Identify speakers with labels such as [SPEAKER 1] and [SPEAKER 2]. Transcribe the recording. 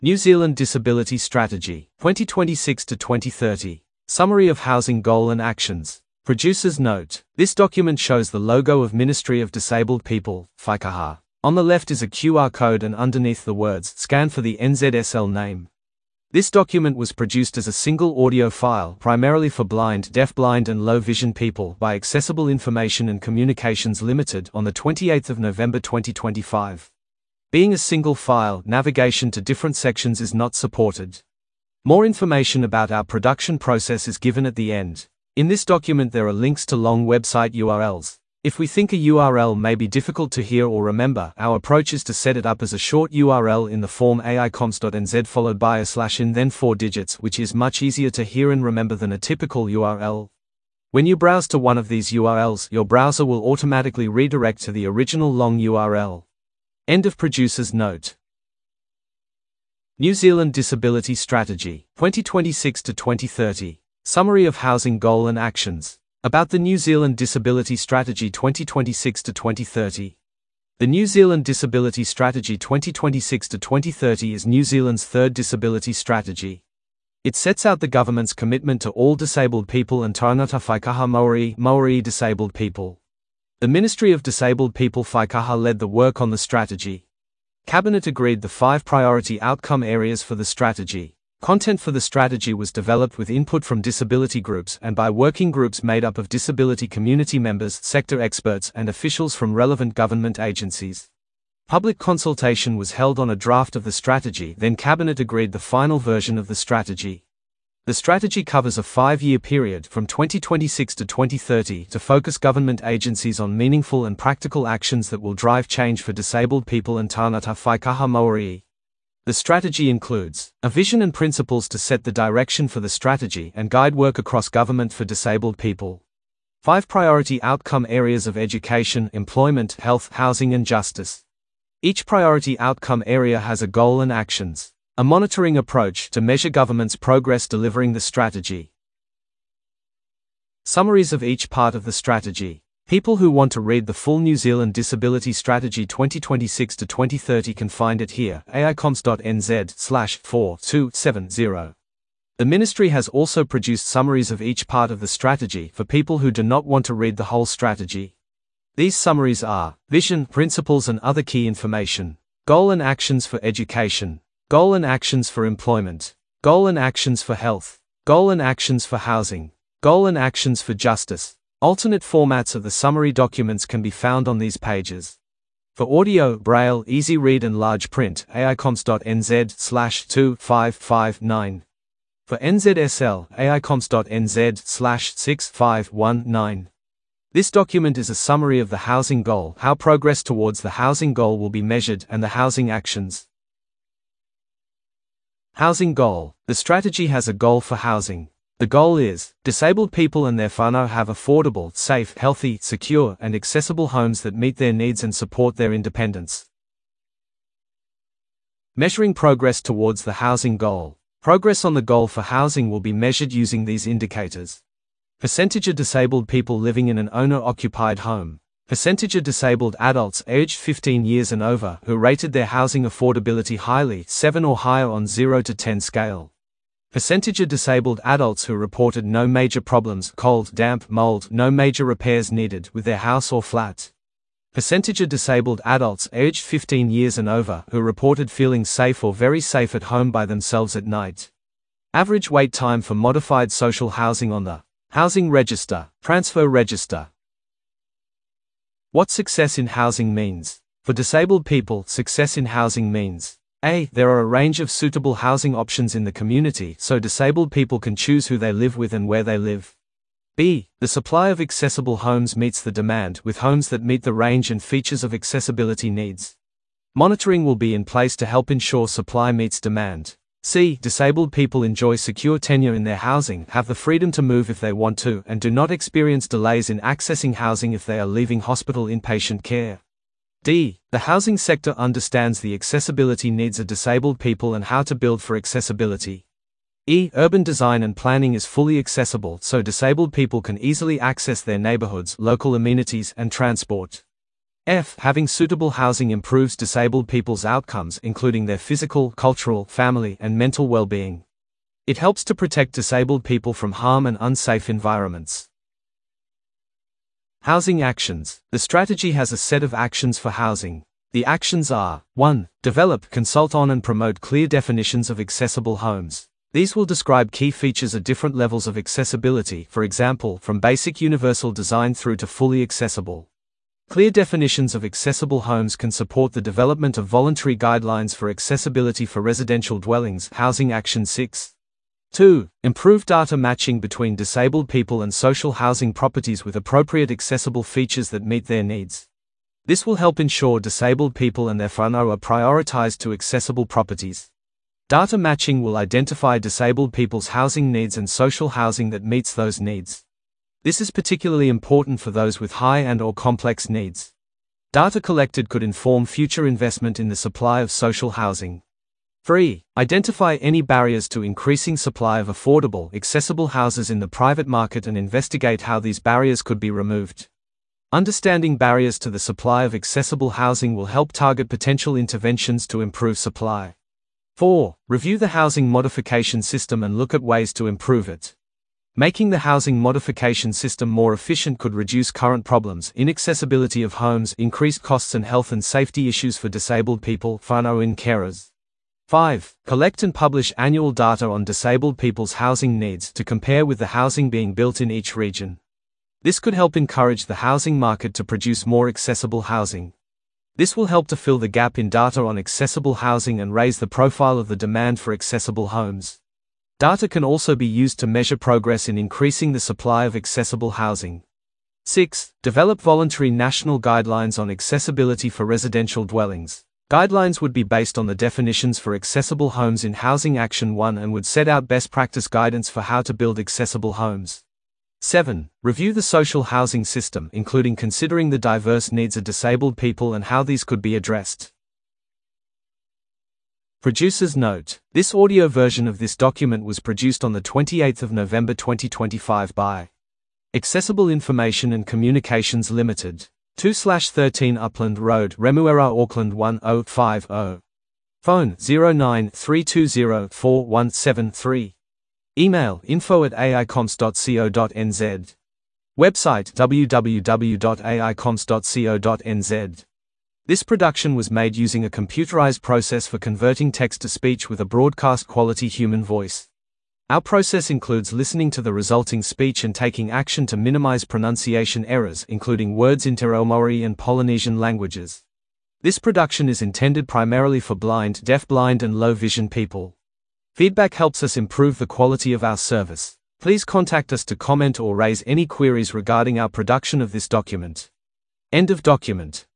[SPEAKER 1] New Zealand Disability Strategy, 2026 to 2030. Summary of Housing Goal and Actions. Producer's note. This document shows the logo of Ministry of Disabled People, Whaikaha. On the left is a QR code and underneath the words, scan for the NZSL name. This document was produced as a single audio file primarily for blind, deafblind and low vision people by Accessible Information and Communications Limited on the 28th of November 2025. Being a single file, navigation to different sections is not supported. More information about our production process is given at the end. In this document there are links to long website URLs. If we think a URL may be difficult to hear or remember, our approach is to set it up as a short URL in the form aicoms.nz followed by a / then 4 digits, which is much easier to hear and remember than a typical URL. When you browse to one of these URLs, your browser will automatically redirect to the original long URL. End of producer's note. New Zealand Disability Strategy, 2026 to 2030. Summary of Housing Goal and Actions. About the New Zealand Disability Strategy 2026 to 2030. The New Zealand Disability Strategy 2026 to 2030 is New Zealand's third disability strategy. It sets out the government's commitment to all disabled people and Taurangata Whaikaha Maori disabled people. The Ministry of Disabled People Whaikaha led the work on the strategy. Cabinet agreed the 5 priority outcome areas for the strategy. Content for the strategy was developed with input from disability groups and by working groups made up of disability community members, sector experts, and officials from relevant government agencies. Public consultation was held on a draft of the strategy, then Cabinet agreed the final version of the strategy. The strategy covers a 5-year period from 2026 to 2030 to focus government agencies on meaningful and practical actions that will drive change for disabled people and Taurangata Whaikaha Maori. The strategy includes a vision and principles to set the direction for the strategy and guide work across government for disabled people. 5 priority outcome areas of education, employment, health, housing and justice. Each priority outcome area has a goal and actions. A monitoring approach to measure government's progress delivering the strategy. Summaries of each part of the strategy. People who want to read the full New Zealand Disability Strategy 2026 to 2030 can find it here, aicoms.nz/4270. The Ministry has also produced summaries of each part of the strategy for people who do not want to read the whole strategy. These summaries are vision, principles and other key information, goal and actions for education, goal and actions for employment, goal and actions for health, goal and actions for housing, goal and actions for justice. Alternate formats of the summary documents can be found on these pages. For audio, Braille, easy read and large print, aicoms.nz/2559. For NZSL, aicoms.nz/6519. This document is a summary of the housing goal, how progress towards the housing goal will be measured, and the housing actions. Housing goal. The strategy has a goal for housing. The goal is, disabled people and their whānau have affordable, safe, healthy, secure, and accessible homes that meet their needs and support their independence. Measuring progress towards the housing goal. Progress on the goal for housing will be measured using these indicators. Percentage of disabled people living in an owner-occupied home. Percentage of disabled adults aged 15 years and over who rated their housing affordability highly, 7 or higher on 0 to 10 scale. Percentage of disabled adults who reported no major problems, cold, damp, mold, no major repairs needed with their house or flat. Percentage of disabled adults aged 15 years and over who reported feeling safe or very safe at home by themselves at night. Average wait time for modified social housing on the Housing Register, Transfer Register. What success in housing means. For disabled people, success in housing means A. There are a range of suitable housing options in the community so disabled people can choose who they live with and where they live. B. The supply of accessible homes meets the demand with homes that meet the range and features of accessibility needs. Monitoring will be in place to help ensure supply meets demand. C. Disabled people enjoy secure tenure in their housing, have the freedom to move if they want to, and do not experience delays in accessing housing if they are leaving hospital inpatient care. D. The housing sector understands the accessibility needs of disabled people and how to build for accessibility. E. Urban design and planning is fully accessible so disabled people can easily access their neighborhoods, local amenities, and transport. F. Having suitable housing improves disabled people's outcomes, including their physical, cultural, family, and mental well-being. It helps to protect disabled people from harm and unsafe environments. Housing actions. The strategy has a set of actions for housing. The actions are: 1. Develop, consult on and promote clear definitions of accessible homes. These will describe key features at different levels of accessibility, for example, from basic universal design through to fully accessible. Clear definitions of accessible homes can support the development of voluntary guidelines for accessibility for residential dwellings. Housing Action 6. 2. Improve data matching between disabled people and social housing properties with appropriate accessible features that meet their needs. This will help ensure disabled people and their whānau are prioritized to accessible properties. Data matching will identify disabled people's housing needs and social housing that meets those needs. This is particularly important for those with high and/or complex needs. Data collected could inform future investment in the supply of social housing. 3. Identify any barriers to increasing supply of affordable, accessible houses in the private market and investigate how these barriers could be removed. Understanding barriers to the supply of accessible housing will help target potential interventions to improve supply. 4. Review the housing modification system and look at ways to improve it. Making the housing modification system more efficient could reduce current problems: inaccessibility of homes, increased costs, and health and safety issues for disabled people, whānau and carers. 5. Collect and publish annual data on disabled people's housing needs to compare with the housing being built in each region. This could help encourage the housing market to produce more accessible housing. This will help to fill the gap in data on accessible housing and raise the profile of the demand for accessible homes. Data can also be used to measure progress in increasing the supply of accessible housing. 6. Develop voluntary national guidelines on accessibility for residential dwellings. Guidelines would be based on the definitions for accessible homes in Housing Action 1 and would set out best practice guidance for how to build accessible homes. 7. Review the social housing system, including considering the diverse needs of disabled people and how these could be addressed. Producer's note: this audio version of this document was produced on the 28th of November 2025 by Accessible Information and Communications Limited, 2/13 Upland Road, Remuera, Auckland 1050. Phone 0932044173. Email info@aicomps.co.nz. Website www.aicomps.co.nz. This production was made using a computerized process for converting text to speech with a broadcast quality human voice. Our process includes listening to the resulting speech and taking action to minimize pronunciation errors, including words in Te Reo Māori and Polynesian languages. This production is intended primarily for blind, deafblind, and low vision people. Feedback helps us improve the quality of our service. Please contact us to comment or raise any queries regarding our production of this document. End of document.